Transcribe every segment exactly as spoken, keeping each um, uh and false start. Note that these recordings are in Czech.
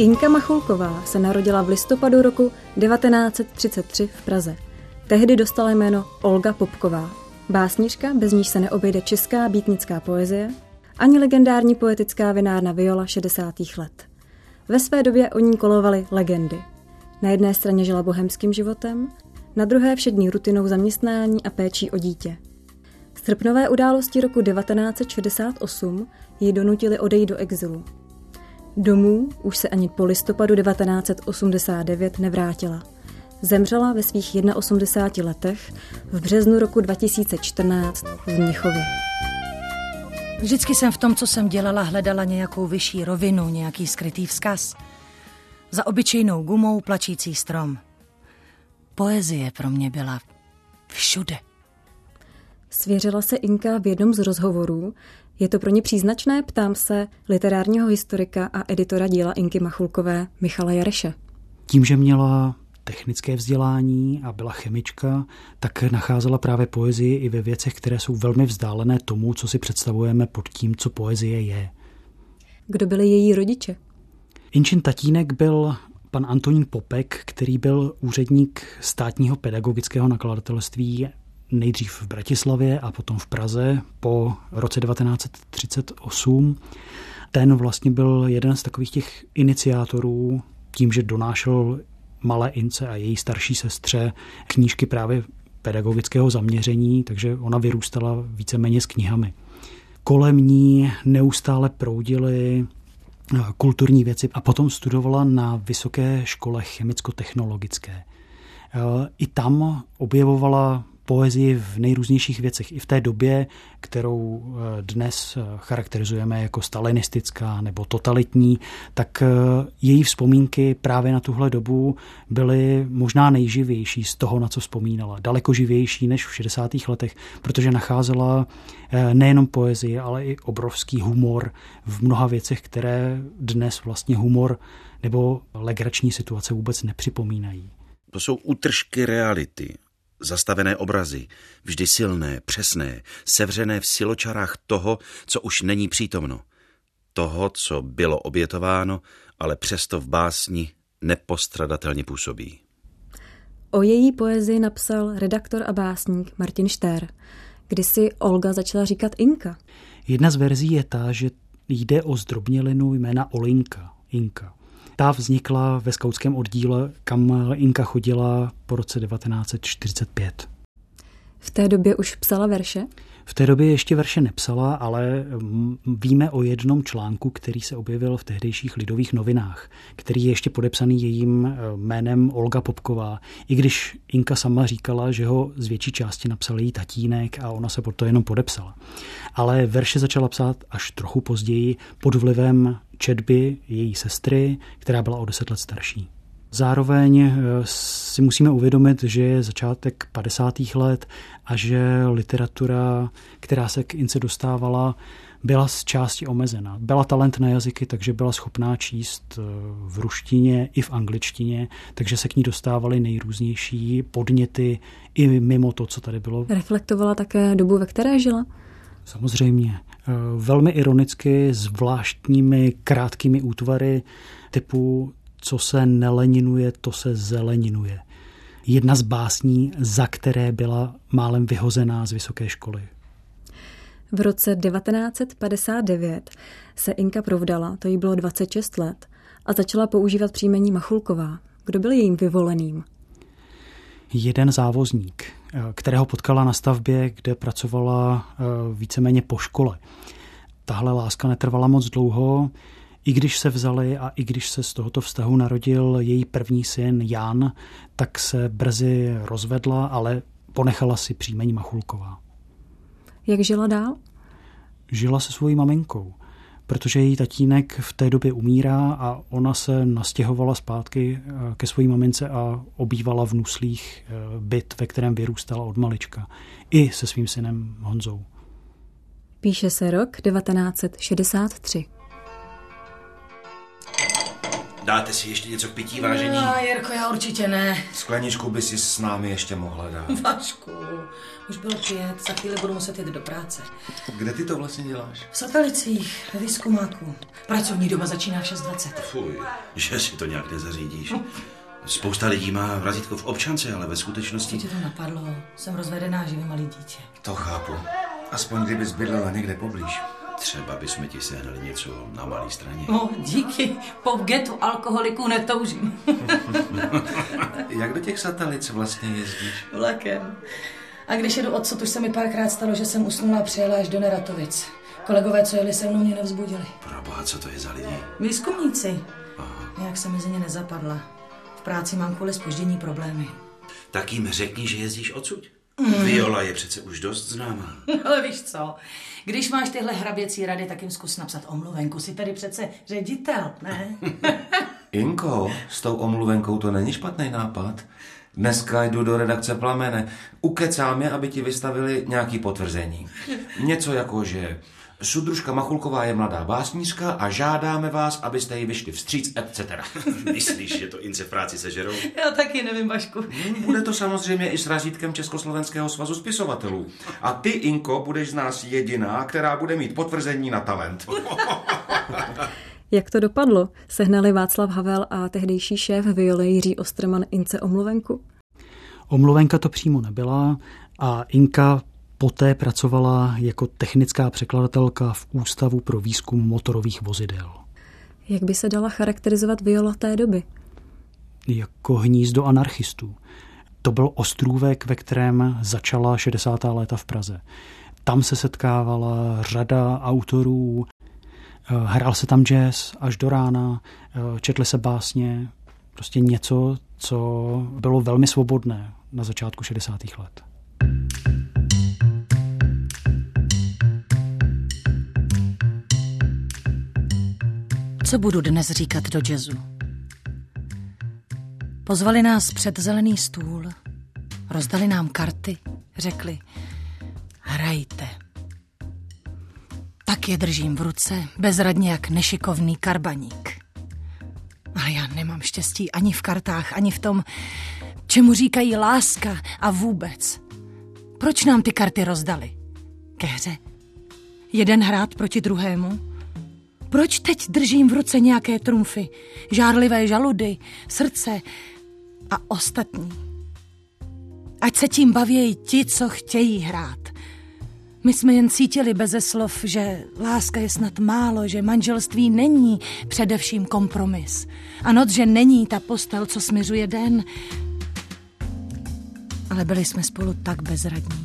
Inka Machulková se narodila v listopadu roku devatenáct set třicet tři v Praze. Tehdy dostala jméno Olga Popková. Básnířka, bez níž se neobejde česká býtnická poezie, ani legendární poetická vinárna Viola šedesátých let. Ve své době o ní kolovaly legendy. Na jedné straně žila bohemským životem, na druhé všední rutinou zaměstnání a péčí o dítě. Srpnové události roku devatenáct set šedesát osm ji donutili odejít do exilu. Domů už se ani po listopadu devatenáct set osmdesát devět nevrátila. Zemřela ve svých osmdesáti jedné letech v březnu roku dva tisíce čtrnáct v Mnichově. Vždycky jsem v tom, co jsem dělala, hledala nějakou vyšší rovinu, nějaký skrytý vzkaz. Za obyčejnou gumou plačící strom. Poezie pro mě byla všude. Svěřila se Inka v jednom z rozhovorů. Je to pro ně příznačné, ptám se literárního historika a editora díla Inky Machulkové Michala Jareše. Tím, že měla technické vzdělání a byla chemička, tak nacházela právě poezii i ve věcech, které jsou velmi vzdálené tomu, co si představujeme pod tím, co poezie je. Kdo byli její rodiče? Inčin tatínek byl pan Antonín Popek, který byl úředník státního pedagogického nakladatelství nejdřív v Bratislavě a potom v Praze po roce devatenáct set třicet osm. Ten vlastně byl jeden z takových těch iniciátorů tím, že donášel malé Ince a její starší sestře knížky právě pedagogického zaměření, takže ona vyrůstala víceméně s knihami. Kolem ní neustále proudily kulturní věci a potom studovala na vysoké škole chemicko-technologické. I tam objevovala poezii v nejrůznějších věcech. I v té době, kterou dnes charakterizujeme jako stalinistická nebo totalitní, tak její vzpomínky právě na tuhle dobu byly možná nejživější z toho, na co vzpomínala. Daleko živější než v šedesátých letech, protože nacházela nejenom poezii, ale i obrovský humor v mnoha věcech, které dnes vlastně humor nebo legrační situace vůbec nepřipomínají. To jsou útržky reality. Zastavené obrazy, vždy silné, přesné, sevřené v siločarách toho, co už není přítomno. Toho, co bylo obětováno, ale přesto v básni nepostradatelně působí. O její poezii napsal redaktor a básník Martin Štér. Kdysi Olga začala říkat Inka. Jedna z verzí je ta, že jde o zdrobnělinu jména Olinka, Inka. Ta vznikla ve skautském oddíle, kam Inka chodila po roce devatenáct set čtyřicet pět. V té době už psala verše? V té době ještě verše nepsala, ale víme o jednom článku, který se objevil v tehdejších Lidových novinách, který je ještě podepsaný jejím jménem Olga Popková, i když Inka sama říkala, že ho z větší části napsal její tatínek a ona se pod to jenom podepsala. Ale verše začala psát až trochu později pod vlivem četby její sestry, která byla o deset let starší. Zároveň si musíme uvědomit, že je začátek padesátých let a že literatura, která se k Ince dostávala, byla z části omezena. Byla talent na jazyky, takže byla schopná číst v ruštině i v angličtině, takže se k ní dostávaly nejrůznější podněty i mimo to, co tady bylo. Reflektovala také dobu, ve které žila? Samozřejmě. Velmi ironicky, zvláštními krátkými útvary typu co se neleninuje, to se zeleninuje. Jedna z básní, za které byla málem vyhozená z vysoké školy. V roce devatenáct set padesát devět se Inka provdala, to jí bylo dvacet šest let, a začala používat příjmení Machulková. Kdo byl jejím vyvoleným? Jeden závozník, kterého potkala na stavbě, kde pracovala víceméně po škole. Tahle láska netrvala moc dlouho, i když se vzali a i když se z tohoto vztahu narodil její první syn Jan, tak se brzy rozvedla, ale ponechala si příjmení Machulková. Jak žila dál? Žila se svojí maminkou, protože její tatínek v té době umírá a ona se nastěhovala zpátky ke své mamince a obývala v Nuslích byt, ve kterém vyrůstala od malička. I se svým synem Honzou. Píše se rok devatenáct set šedesát tři. Dáte si ještě něco k pití, vážení? No, Jirko, já určitě ne. Skleničku by si s námi ještě mohla dát. Vašku, už bylo pět, za chvíli budu muset jít do práce. Kde ty to vlastně děláš? V Satalicích, ve výzkumáku. Pracovní doba začíná v šest dvacet. Fuj, že si to nějak nezařídíš. Spousta lidí má razítko v občance, ale ve skutečnosti... Co ti to napadlo? Jsem rozvedená, živě malý dítě. To chápu. Aspoň kdybys bydlela někde poblíž. Třeba bychom ti sehnali něco na malé straně. No, díky. Po getu alkoholiků netoužím. Jak do těch Satalic vlastně jezdíš? Vlakem. A když jedu odsud, už se mi párkrát stalo, že jsem usnula a přijela až do Neratovic. Kolegové, co jeli se mnou, mě nevzbudili. Proboha, co to je za lidi? Výzkumníci. Aha. Jak se mezi ně nezapadla. V práci mám kvůli zpoždění problémy. Tak jim řekni, že jezdíš odsud. Mm. Viola je přece už dost známá. Ale víš co, když máš tyhle hraběcí rady, tak jim zkus napsat omluvenku. Jsi tady přece ředitel, ne? Inko, s tou omluvenkou to není špatný nápad. Dneska jdu do redakce Plamene. Ukecám je, aby ti vystavili nějaký potvrzení. Něco jako, že Sudružka Machulková je mladá básnířka a žádáme vás, abyste jí vyšli vstříc, et cetera. Myslíš, že to ince v práci sežerou? Já taky nevím, Vašku. Bude to samozřejmě i s razítkem Československého svazu spisovatelů. A ty, Inko, budeš z nás jediná, která bude mít potvrzení na talent. Jak to dopadlo? Sehnali Václav Havel a tehdejší šéf Violy Jiří Osterman Ince omluvenku? Omluvenka to přímo nebyla a Inka poté pracovala jako technická překladatelka v Ústavu pro výzkum motorových vozidel. Jak by se dala charakterizovat Viola té doby? Jako hnízdo anarchistů. To byl ostrůvek, ve kterém začala šedesátá léta v Praze. Tam se setkávala řada autorů, hrál se tam jazz až do rána, četly se básně, prostě něco, co bylo velmi svobodné na začátku šedesátých let. Co budu dnes říkat do jazzu? Pozvali nás před zelený stůl, rozdali nám karty, řekli, hrajte. Tak je držím v ruce, bezradně jak nešikovný karbaník. Ale já nemám štěstí ani v kartách, ani v tom, čemu říkají láska a vůbec. Proč nám ty karty rozdali? Ke hře. Jeden hrát proti druhému? Proč teď držím v ruce nějaké trumfy, žárlivé žaludy, srdce a ostatní? Ať se tím bavějí ti, co chtějí hrát. My jsme jen cítili beze slov, že láska je snad málo, že manželství není především kompromis. A noc, že není ta postel, co směřuje den. Ale byli jsme spolu tak bezradní.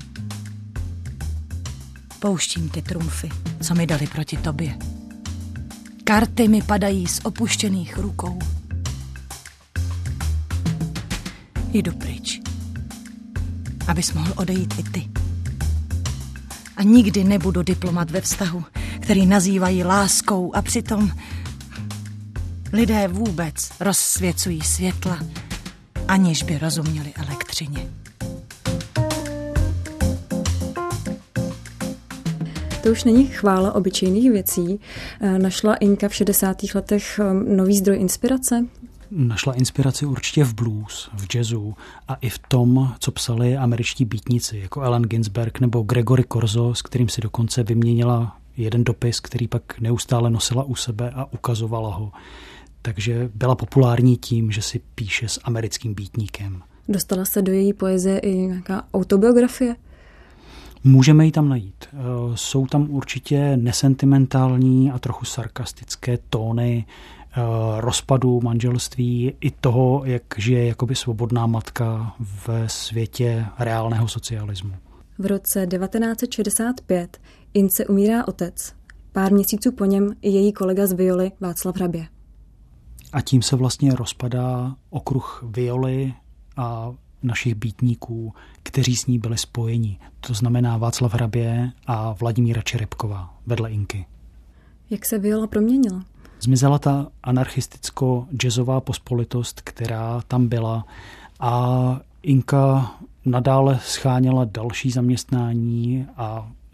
Pouštím ty trumfy, co mi dali proti tobě. Karty mi padají z opuštěných rukou. Jdu pryč, abys mohl odejít i ty. A nikdy nebudu diplomat ve vztahu, který nazývají láskou a přitom lidé vůbec rozsvěcují světla, aniž by rozuměli elektřině. To už není chvála obyčejných věcí. Našla Inka v šedesátých letech nový zdroj inspirace? Našla inspiraci určitě v blues, v jazzu a i v tom, co psali američtí beatnici, jako Allen Ginsberg nebo Gregory Corso, s kterým si dokonce vyměnila jeden dopis, který pak neustále nosila u sebe a ukazovala ho. Takže byla populární tím, že si píše s americkým beatníkem. Dostala se do její poezie i nějaká autobiografie? Můžeme ji tam najít. Jsou tam určitě nesentimentální a trochu sarkastické tóny rozpadu manželství i toho, jak žije jakoby svobodná matka ve světě reálného socialismu. V roce devatenáct set šedesát pět Ince umírá otec. Pár měsíců po něm i její kolega z Violy Václav Hrabě. A tím se vlastně rozpadá okruh Violy a našich beatníků, kteří s ní byli spojeni. To znamená Václav Hrabě a Vladimíra Čerepková vedle Inky. Jak se Viola proměnila? Zmizela ta anarchisticko-jazzová pospolitost, která tam byla a Inka nadále scháněla další zaměstnání a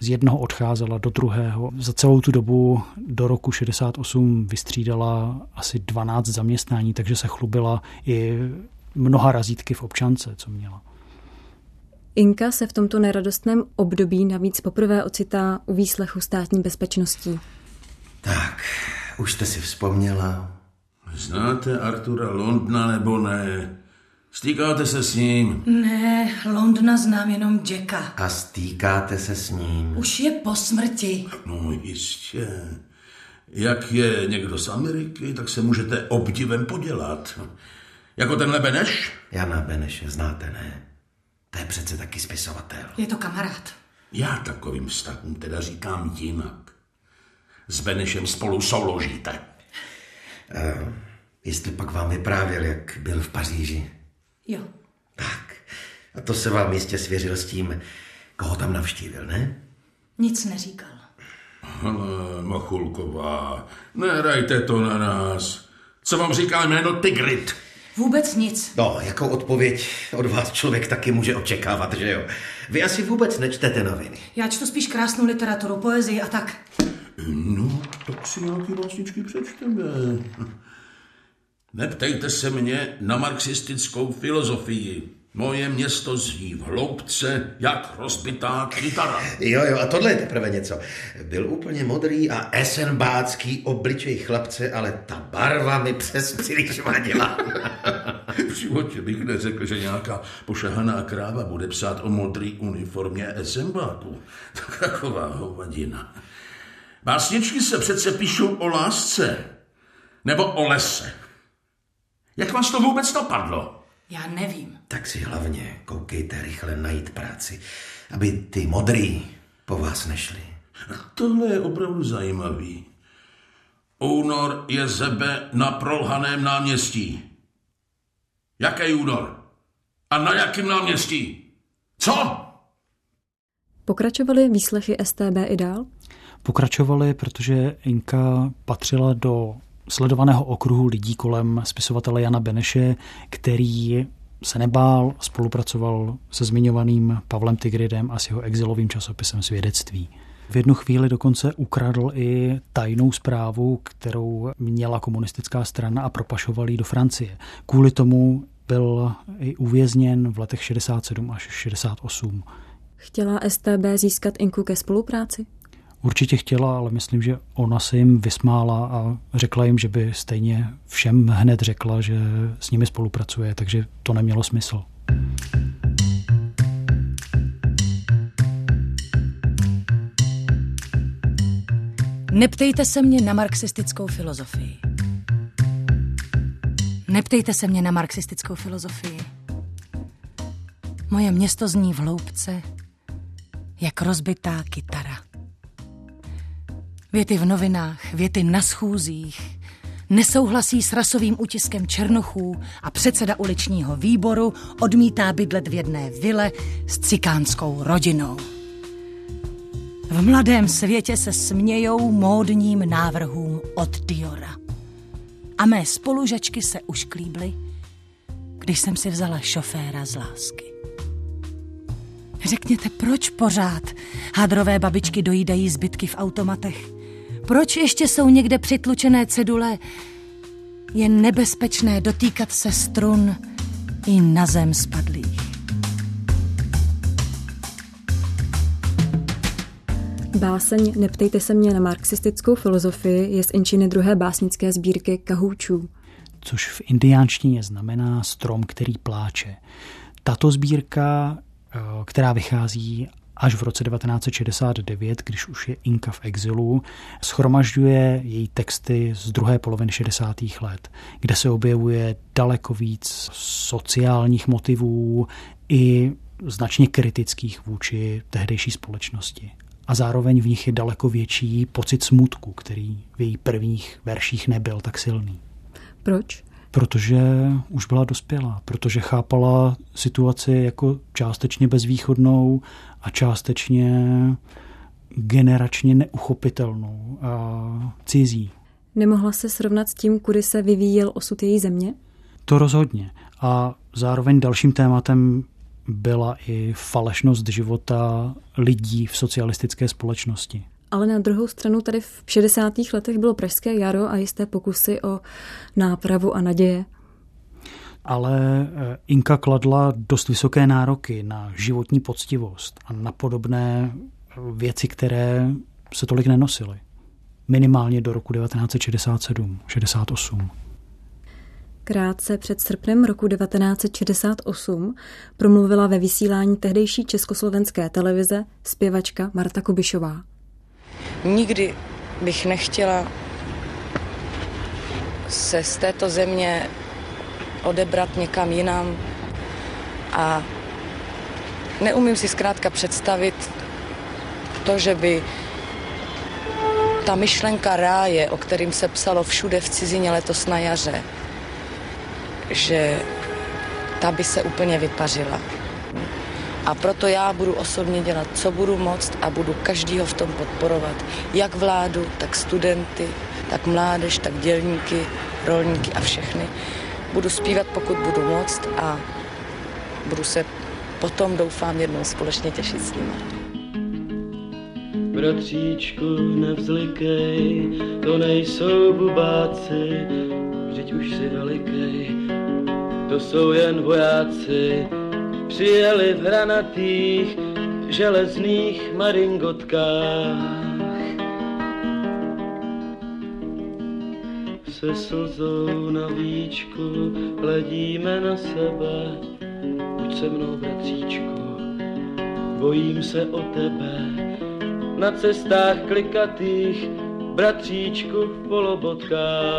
z jednoho odcházela do druhého. Za celou tu dobu do roku šedesát osm vystřídala asi dvanáct zaměstnání, takže se chlubila i mnoha razítky v občance, co měla. Inka se v tomto neradostném období navíc poprvé ocitá u výslechu státní bezpečností. Tak, už jste si vzpomněla? Znáte Artura Londna nebo ne? Stýkáte se s ním? Ne, Londna znám jenom Jacka. A stýkáte se s ním? Už je po smrti. No jistě. Jak je někdo z Ameriky, tak se můžete obdivem podělat. Jako tenhle Beneš? Jana Beneše znáte, ne? To je přece taky spisovatel. Je to kamarád. Já takovým vztahům teda říkám jinak. S Benešem spolu souložíte. Uh, jestli pak vám vyprávěl, jak byl v Paříži. Jo. Tak. A to se vám jistě svěřil s tím, koho tam navštívil, ne? Nic neříkal. Ale, Machulková, nehrajte to na nás. Co vám říká jméno Tigrit? Vůbec nic. No, jakou odpověď od vás člověk taky může očekávat, že jo? Vy asi vůbec nečtete noviny. Já čtu spíš krásnou literaturu, poezii a tak. No, tak si nějaký básničky přečteme. Neptejte se mě na marxistickou filozofii. Moje město zní v hloubce, jak rozbitá kytara. Jo, jo, a tohle je teprve něco. Byl úplně modrý a esenbácký obličej chlapce, ale ta barva mi přes příliš vadila. V životě bych neřekl, že nějaká pošahaná kráva bude psát o modrý uniformě esenbáků. Taková hovadina. Básničky se přece píšou o lásce. Nebo o lese. Jak vás to vůbec napadlo? Já nevím. Tak si hlavně koukejte rychle najít práci, aby ty modrý po vás nešli. Tohle je opravdu zajímavý. Únor je zebe na prolhaném náměstí. Jaký únor? A na jakém náměstí? Co? Pokračovaly výslechy S T B i dál? Pokračovaly, protože Inka patřila do sledovaného okruhu lidí kolem spisovatele Jana Beneše, který se nebál, spolupracoval se zmiňovaným Pavlem Tigridem a s jeho exilovým časopisem Svědectví. V jednu chvíli dokonce ukradl i tajnou zprávu, kterou měla komunistická strana a propašoval ji do Francie. Kvůli tomu byl i uvězněn v letech šedesát sedm až šedesát osm. Chtěla S T B získat Inku ke spolupráci? Určitě chtěla, ale myslím, že ona se jim vysmála a řekla jim, že by stejně všem hned řekla, že s nimi spolupracuje, takže to nemělo smysl. Neptejte se mě na marxistickou filozofii. Neptejte se mě na marxistickou filozofii. Moje město zní v hloubce, jak rozbitá kytara. Věty v novinách, věty na schůzích, nesouhlasí s rasovým utiskem černochů a předseda uličního výboru odmítá bydlet v jedné vile s cikánskou rodinou. V mladém světě se smějou módním návrhům od Diora. A mé spolužačky se ušklíbly, když jsem si vzala šoféra z lásky. Řekněte, proč pořád hadrové babičky dojídají zbytky v automatech? Proč ještě jsou někde přitlučené cedule? Je nebezpečné dotýkat se strun i na zem spadlých. Báseň Neptejte se mě na marxistickou filozofii je z Inčiny druhé básnické sbírky Kahoučů. Což v indiánštině znamená strom, který pláče. Tato sbírka, která vychází až v roce devatenáct set šedesát devět, když už je Inka v exilu, shromažďuje její texty z druhé poloviny šedesátých let, kde se objevuje daleko víc sociálních motivů i značně kritických vůči tehdejší společnosti. A zároveň v nich je daleko větší pocit smutku, který v její prvních verších nebyl tak silný. Proč? Protože už byla dospělá, protože chápala situaci jako částečně bezvýchodnou a částečně generačně neuchopitelnou a cizí. Nemohla se srovnat s tím, kudy se vyvíjel osud její země? To rozhodně. A zároveň dalším tématem byla i falešnost života lidí v socialistické společnosti. Ale na druhou stranu tady v šedesátých letech bylo Pražské jaro a jisté pokusy o nápravu a naděje. Ale Inka kladla dost vysoké nároky na životní poctivost a na podobné věci, které se tolik nenosily. Minimálně do roku devatenáct set šedesát sedm šedesát osm. Krátce před srpnem roku devatenáct set šedesát osm promluvila ve vysílání tehdejší československé televize zpěvačka Marta Kubišová. Nikdy bych nechtěla se z této země odebrat někam jinam a neumím si zkrátka představit to, že by ta myšlenka ráje, o kterým se psalo všude v cizině letos na jaře, že ta by se úplně vypařila. A proto já budu osobně dělat, co budu moct a budu každýho v tom podporovat. Jak vládu, tak studenty, tak mládež, tak dělníky, rolníky a všechny. Budu zpívat, pokud budu moct a budu se potom, doufám, jednou společně těšit s nimi. Bratříčku, nevzlikej, to nejsou bubáci, vždyť už si velikej, to jsou jen vojáci, přijeli v hranatých železných maringotkách. Se slzou na víčku hledíme na sebe, buď se mnou, bratříčku, bojím se o tebe. Na cestách klikatých, bratříčku v polobotkách.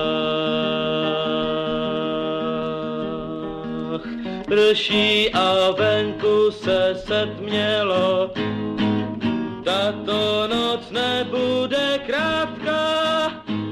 Prší a venku se setmělo, tato noc nebude krátká.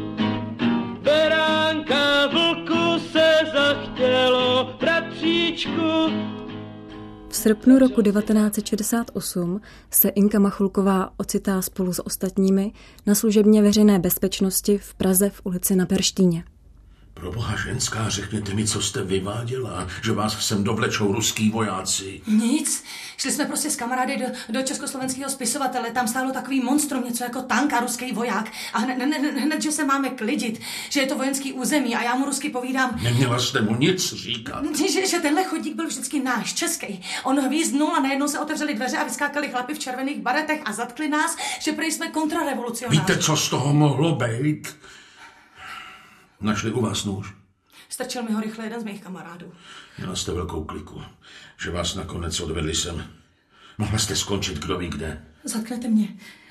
Beránka vlku se zachtělo, bratříčku. V srpnu roku devatenáct set šedesát osm se Inka Machulková ocitá spolu s ostatními na služebně veřejné bezpečnosti v Praze v ulici Na Perštíně. Proboha ženská, řekněte mi, co jste vyváděla, že vás sem dovlečou ruský vojáci. Nic. Šli jsme prostě s kamarády do, do československého spisovatele. Tam stálo takový monstrum, něco jako tank a ruský voják. A hned, hned, hned, že se máme klidit, že je to vojenský území a já mu rusky povídám. Neměla jste mu nic říkat. Že, že tenhle chodík byl vždycky náš, český. On hvízdnul a najednou se otevřely dveře a vyskákali chlapi v červených baretech a zatkli nás, že prý jsme kontrarevolucionáři. Víte, co z toho mohlo být? Našli u vás nůž? Strčil mi ho rychle jeden z mých kamarádů. Měla jste velkou kliku, že vás nakonec odvedli sem. Mohla jste skončit kdo ví kde. Zatknete mě.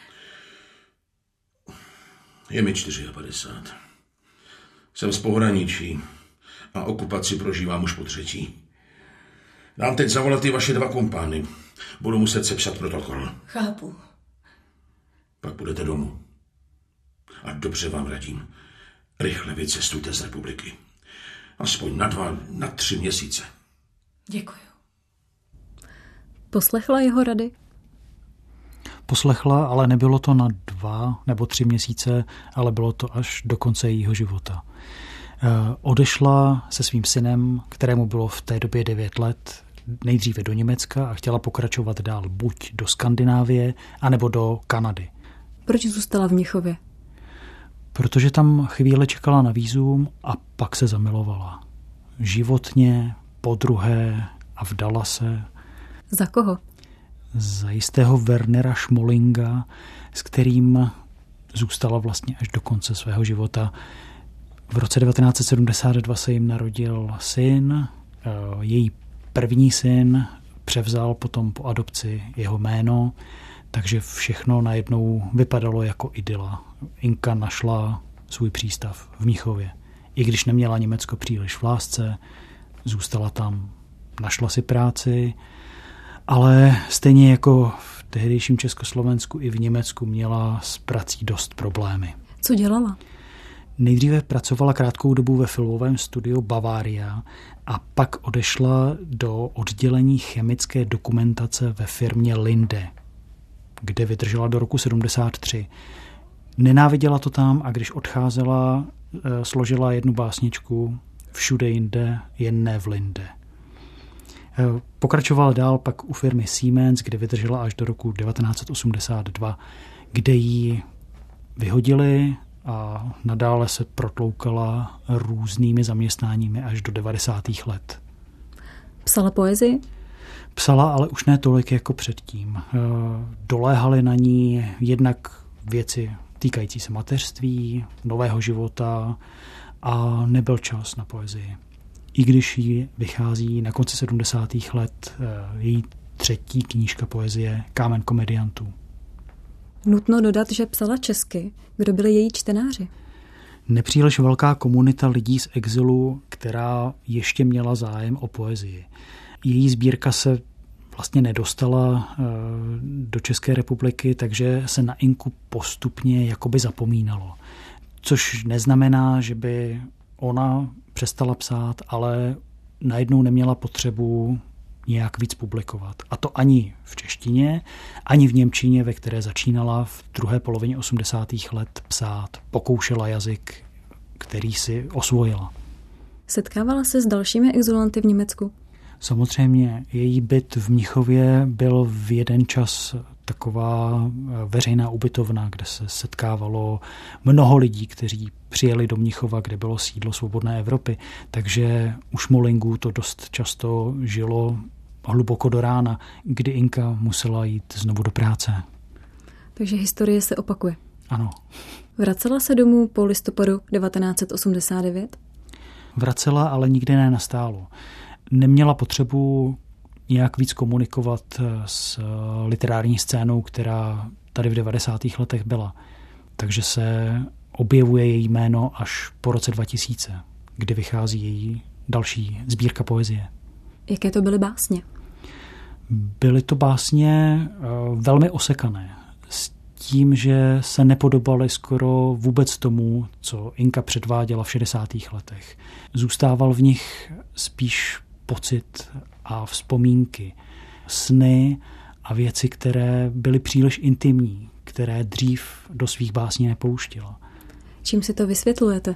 Je mi padesát čtyři. Jsem z pohraničí a okupaci prožívám už po třetí. Dám teď zavolat ty vaše dva kumpány. Budu muset sepsat protokol. Chápu. Pak budete domů. A dobře vám radím. Rychle vycestujte z republiky. Aspoň na dva, na tři měsíce. Děkuju. Poslechla jeho rady? Poslechla, ale nebylo to na dva nebo tři měsíce, ale bylo to až do konce jejího života. Odešla se svým synem, kterému bylo v té době devět let, nejdříve do Německa a chtěla pokračovat dál buď do Skandinávie, anebo do Kanady. Proč zůstala v Mnichově? Protože tam chvíli čekala na vízum a pak se zamilovala. Životně, podruhé a vdala se. Za koho? Za jistého Wernera Schmolinga, s kterým zůstala vlastně až do konce svého života. V roce devatenáct set sedmdesát dva se jim narodil syn. Její první syn převzal potom po adopci jeho jméno, takže všechno najednou vypadalo jako idyla. Inka našla svůj přístav v Mnichově. I když neměla Německo příliš v lásce, zůstala tam, našla si práci, ale stejně jako v tehdejším Československu i v Německu měla s prací dost problémy. Co dělala? Nejdříve pracovala krátkou dobu ve filmovém studiu Bavaria a pak odešla do oddělení chemické dokumentace ve firmě Linde, kde vydržela do roku sedmdesát tři. Nenáviděla to tam a když odcházela, složila jednu básničku Všude jinde, jen ne v Linde. Pokračovala dál pak u firmy Siemens, kde vydržela až do roku devatenáct set osmdesát dva, kde ji vyhodili a nadále se protloukala různými zaměstnáními až do devadesátých let. Psala poezii? Psala, ale už ne tolik jako předtím. Doléhaly na ní jednak věci týkající se mateřství, nového života a nebyl čas na poezii. I když jí vychází na konci sedmdesátých let její třetí knížka poezie Kámen komediantů. Nutno dodat, že psala česky. Kdo byli její čtenáři? Nepříliš velká komunita lidí z exilu, která ještě měla zájem o poezii. Její sbírka se vlastně nedostala do České republiky, takže se na Inku postupně jakoby zapomínalo. Což neznamená, že by ona přestala psát, ale najednou neměla potřebu nějak víc publikovat. A to ani v češtině, ani v němčině, ve které začínala v druhé polovině osmdesátých let psát. Pokoušela jazyk, který si osvojila. Setkávala se s dalšími exilanty v Německu? Samozřejmě, její byt v Mnichově byl v jeden čas taková veřejná ubytovna, kde se setkávalo mnoho lidí, kteří přijeli do Mnichova, kde bylo sídlo Svobodné Evropy. Takže u Šmolingů to dost často žilo hluboko do rána, kdy Inka musela jít znovu do práce. Takže historie se opakuje. Ano. Vracela se domů po listopadu devatenáct set osmdesát devět? Vracela, ale nikdy ne nastálo. Neměla potřebu nějak víc komunikovat s literární scénou, která tady v devadesátých letech byla. Takže se objevuje její jméno až po roce dva tisíce, kdy vychází její další sbírka poezie. Jaké to byly básně? Byly to básně velmi osekané, s tím, že se nepodobaly skoro vůbec tomu, co Inka předváděla v šedesátých letech. Zůstával v nich spíš pocit a vzpomínky, sny a věci, které byly příliš intimní, které dřív do svých básní nepouštila. Čím si to vysvětlujete?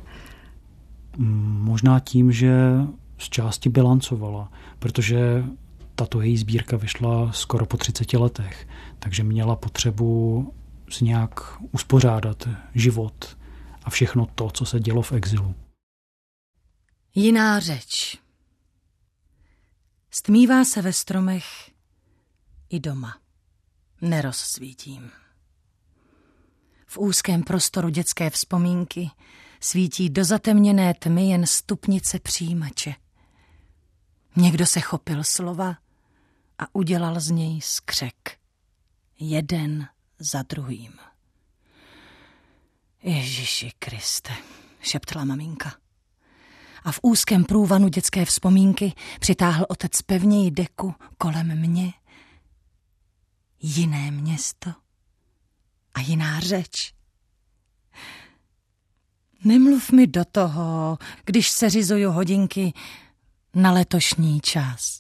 Možná tím, že z části bilancovala, protože tato její sbírka vyšla skoro po třiceti letech, takže měla potřebu si nějak uspořádat život a všechno to, co se dělo v exilu. Jiná řeč. Stmívá se ve stromech i doma. Nerozsvítím. V úzkém prostoru dětské vzpomínky svítí do zatemněné tmy jen stupnice přijímače. Někdo se chopil slova a udělal z něj skřek. Jeden za druhým. Ježiši Kriste, šeptala maminka. A v úzkém průvanu dětské vzpomínky přitáhl otec pevněji deku kolem mě. Jiné město a jiná řeč. Nemluv mi do toho, když seřizuju hodinky na letošní čas.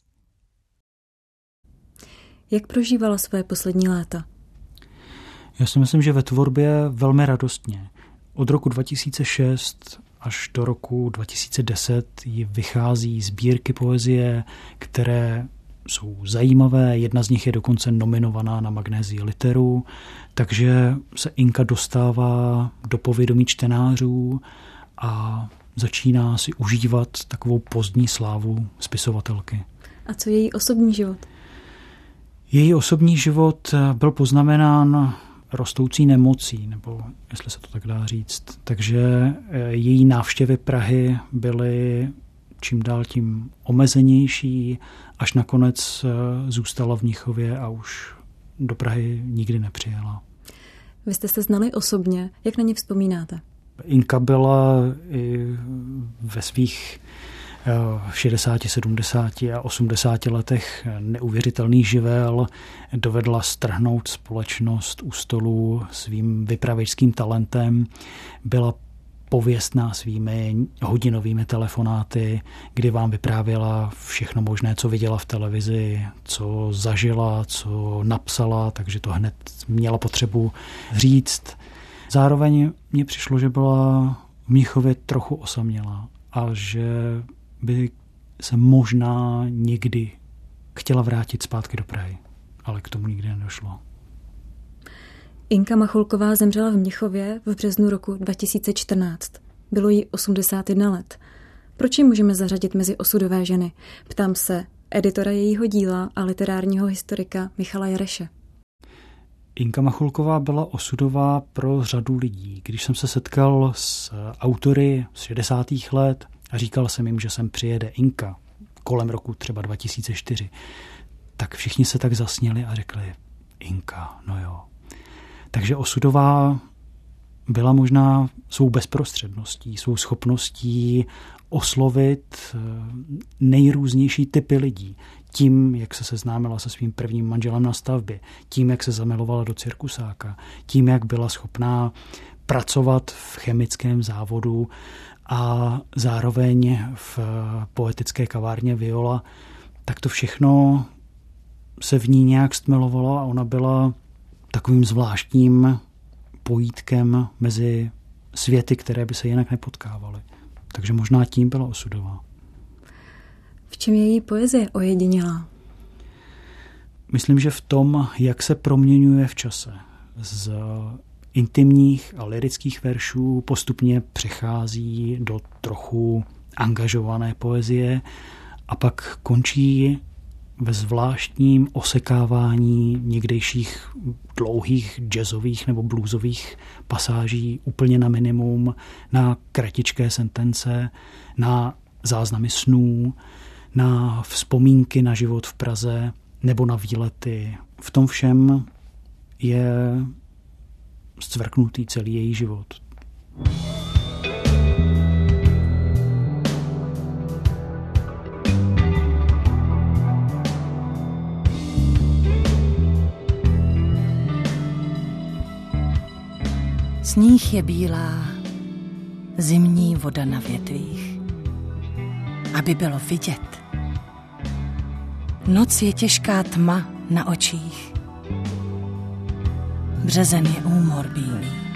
Jak prožívala své poslední léta? Já si myslím, že ve tvorbě velmi radostně. Od roku dva tisíce šest až do roku dva tisíce deset jí vychází sbírky poezie, které jsou zajímavé. Jedna z nich je dokonce nominovaná na Magnézii literu, takže se Inka dostává do povědomí čtenářů a začíná si užívat takovou pozdní slávu spisovatelky. A co její osobní život? Její osobní život byl poznamenán rostoucí nemocí, nebo jestli se to tak dá říct. Takže její návštěvy Prahy byly čím dál tím omezenější, až nakonec zůstala v Mnichově a už do Prahy nikdy nepřijela. Vy jste se znali osobně, jak na ně vzpomínáte? Inka byla i ve svých šedesáti, sedmdesáti a osmdesáti letech neuvěřitelný živel, dovedla strhnout společnost u stolu svým vypravěčským talentem, byla pověstná svými hodinovými telefonáty, kdy vám vyprávěla všechno možné, co viděla v televizi, co zažila, co napsala, takže to hned měla potřebu říct. Zároveň mně přišlo, že byla v Mnichově trochu osamělá a že by se možná někdy chtěla vrátit zpátky do Prahy, ale k tomu nikdy nedošlo. Inka Machulková zemřela v Mnichově v březnu roku dva tisíce čtrnáct. Bylo jí osmdesát jedna let. Proč ji můžeme zařadit mezi osudové ženy? Ptám se editora jejího díla a literárního historika Michala Jereše. Inka Machulková byla osudová pro řadu lidí. Když jsem se setkal s autory z šedesátých let a říkal jsem jim, že sem přijede Inka kolem roku třeba dva tisíce čtyři, tak všichni se tak zasněli a řekli Inka, no jo. Takže osudová byla možná svou bezprostředností, svou schopností oslovit nejrůznější typy lidí. Tím, jak se seznámila se svým prvním manželem na stavbě, tím, jak se zamilovala do cirkusáka, tím, jak byla schopná pracovat v chemickém závodu a zároveň v poetické kavárně Viola, tak to všechno se v ní nějak stmelovalo a ona byla takovým zvláštním pojítkem mezi světy, které by se jinak nepotkávaly. Takže možná tím byla osudová. V čem je její poezie ojedinělá? Myslím, že v tom, jak se proměňuje v čase. Z intimních a lyrických veršů postupně přechází do trochu angažované poezie a pak končí ve zvláštním osekávání někdejších dlouhých jazzových nebo bluesových pasáží úplně na minimum, na kratičké sentence, na záznamy snů, na vzpomínky na život v Praze nebo na výlety. V tom všem je zcvrknutý celý její život. Sníh je bílá, zimní voda na větvích, aby bylo vidět. Noc je těžká tma na očích, březen je úmor bílý.